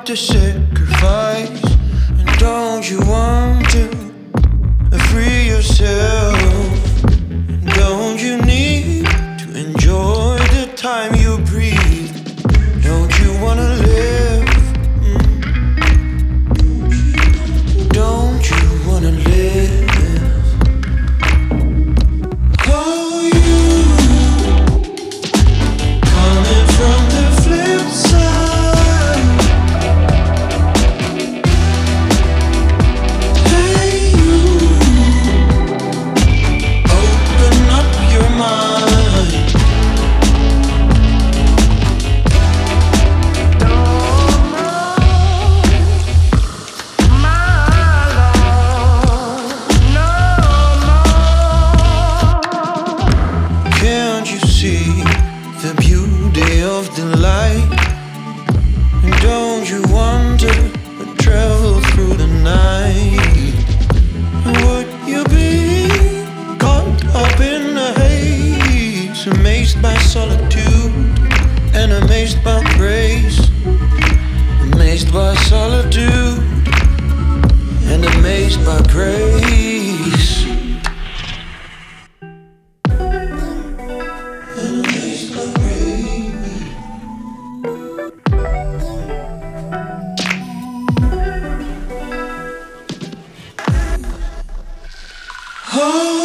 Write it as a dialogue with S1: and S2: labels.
S1: to sacrifice? And don't you want to free yourself? Don't you need to enjoy the time you breathe? Don't you wanna live? Don't you wanna live? Oh, you coming from the flip side. Hey, you open up your mind. Can't you see the beauty of the light? And don't you want to travel through the night? And would you be caught up in a haze, amazed by solitude and amazed by grace? Amazed by solitude and amazed by grace. And amazed by grace. Oh.